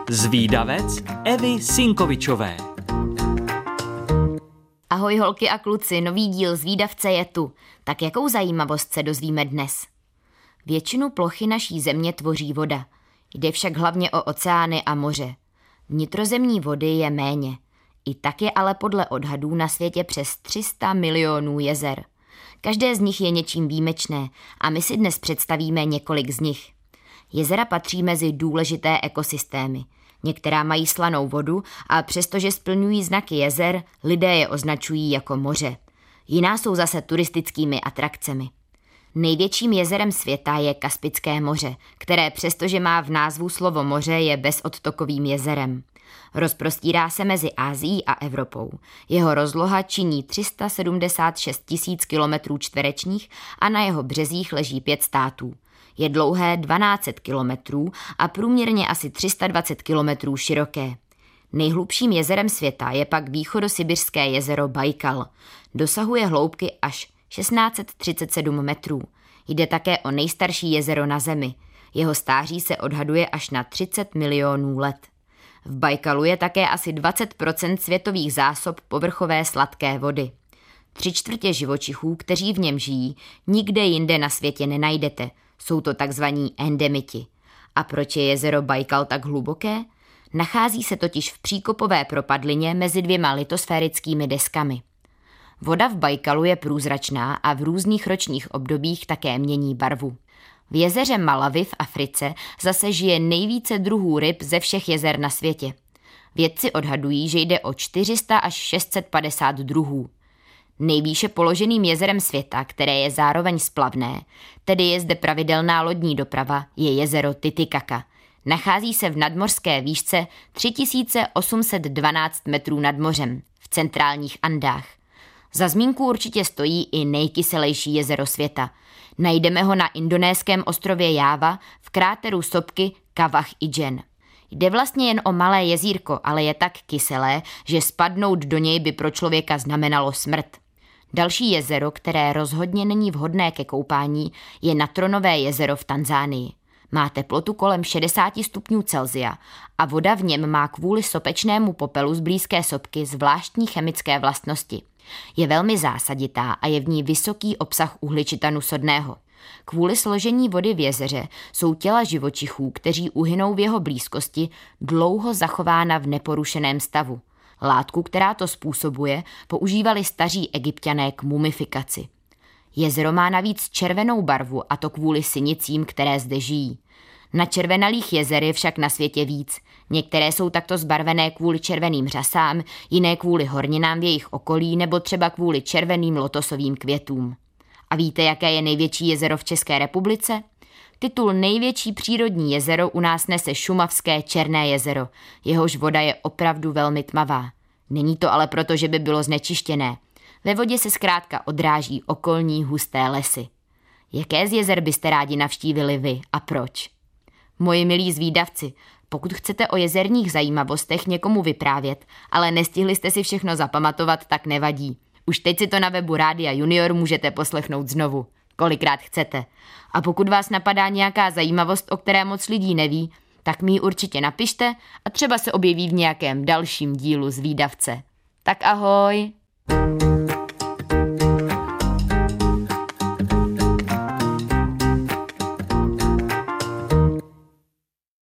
Zvídavec Evy Sinkovičové. Ahoj holky a kluci, nový díl Zvídavce je tu. Tak jakou zajímavost se dozvíme dnes? Většinu plochy naší země tvoří voda. Jde však hlavně o oceány a moře. Vnitrozemní vody je méně. I tak je ale podle odhadů na světě přes 300 milionů jezer. Každé z nich je něčím výjimečné a my si dnes představíme několik z nich. Jezera patří mezi důležité ekosystémy. Některá mají slanou vodu a přestože splňují znaky jezer, lidé je označují jako moře. Jiná jsou zase turistickými atrakcemi. Největším jezerem světa je Kaspické moře, které přestože má v názvu slovo moře, je bezodtokovým jezerem. Rozprostírá se mezi Asií a Evropou. Jeho rozloha činí 376 000 km² a na jeho březích leží 5 států. Je dlouhé 1200 kilometrů a průměrně asi 320 kilometrů široké. Nejhlubším jezerem světa je pak východosibirské jezero Bajkal. Dosahuje hloubky až 1637 metrů. Jde také o nejstarší jezero na Zemi. Jeho stáří se odhaduje až na 30 milionů let. V Bajkalu je také asi 20% světových zásob povrchové sladké vody. 3/4 živočichů, kteří v něm žijí, nikde jinde na světě nenajdete. Jsou to takzvaní endemiti. A proč je jezero Bajkal tak hluboké? Nachází se totiž v příkopové propadlině mezi 2 litosférickými deskami. Voda v Bajkalu je průzračná a v různých ročních obdobích také mění barvu. V jezeře Malawi v Africe zase žije nejvíce druhů ryb ze všech jezer na světě. Vědci odhadují, že jde o 400 až 650 druhů. Nejvýše položeným jezerem světa, které je zároveň splavné, tedy je zde pravidelná lodní doprava, je jezero Titicaca. Nachází se v nadmořské výšce 3812 metrů nad mořem, v centrálních Andách. Za zmínku určitě stojí i nejkyselejší jezero světa. Najdeme ho na indonéském ostrově Jáva v kráteru sopky Kawah Ijen. Jde vlastně jen o malé jezírko, ale je tak kyselé, že spadnout do něj by pro člověka znamenalo smrt. Další jezero, které rozhodně není vhodné ke koupání, je Natronové jezero v Tanzánii. Má teplotu kolem 60 stupňů Celsia a voda v něm má kvůli sopečnému popelu z blízké sopky zvláštní chemické vlastnosti. Je velmi zásaditá a je v ní vysoký obsah uhličitanu sodného. Kvůli složení vody v jezeře jsou těla živočichů, kteří uhynou v jeho blízkosti, dlouho zachována v neporušeném stavu. Látku, která to způsobuje, používali staří Egypťané k mumifikaci. Jezero má navíc červenou barvu, a to kvůli sinicím, které zde žijí. Načervenalých jezer je však na světě víc. Některé jsou takto zbarvené kvůli červeným řasám, jiné kvůli horninám v jejich okolí nebo třeba kvůli červeným lotosovým květům. A víte, jaké je největší jezero v České republice? Titul největší přírodní jezero u nás nese šumavské Černé jezero. Jehož voda je opravdu velmi tmavá. Není to ale proto, že by bylo znečištěné. Ve vodě se zkrátka odráží okolní husté lesy. Jaké z jezer byste rádi navštívili vy a proč? Moji milí zvídavci, pokud chcete o jezerních zajímavostech někomu vyprávět, ale nestihli jste si všechno zapamatovat, tak nevadí. Už teď si to na webu Rádia Junior můžete poslechnout znovu, kolikrát chcete. A pokud vás napadá nějaká zajímavost, o které moc lidí neví, tak mi ji určitě napište a třeba se objeví v nějakém dalším dílu Zvídavce. Tak ahoj!